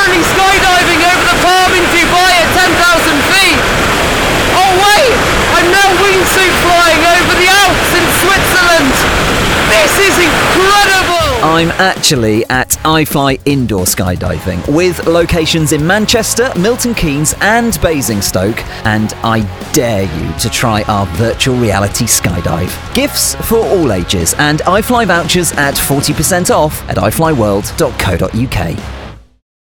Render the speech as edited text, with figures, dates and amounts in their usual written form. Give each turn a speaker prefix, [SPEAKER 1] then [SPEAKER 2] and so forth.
[SPEAKER 1] currently skydiving over the palm in Dubai at 10,000 feet. Oh wait, I'm now wingsuit flying over the Alps in Switzerland. This is incredible!
[SPEAKER 2] I'm actually at iFly Indoor Skydiving, with locations in Manchester, Milton Keynes and Basingstoke, and I dare you to try our virtual reality skydive. Gifts for all ages and iFly vouchers at 40% off at iflyworld.co.uk.